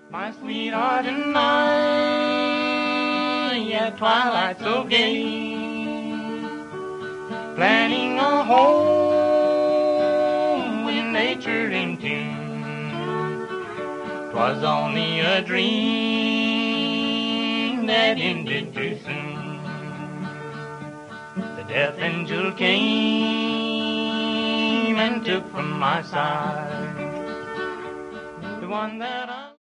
My sweetheart and I, at twilight so gay, planning a home with nature in tune. 'Twas only a dream that ended too soon. The death angel came and took from my side the one that I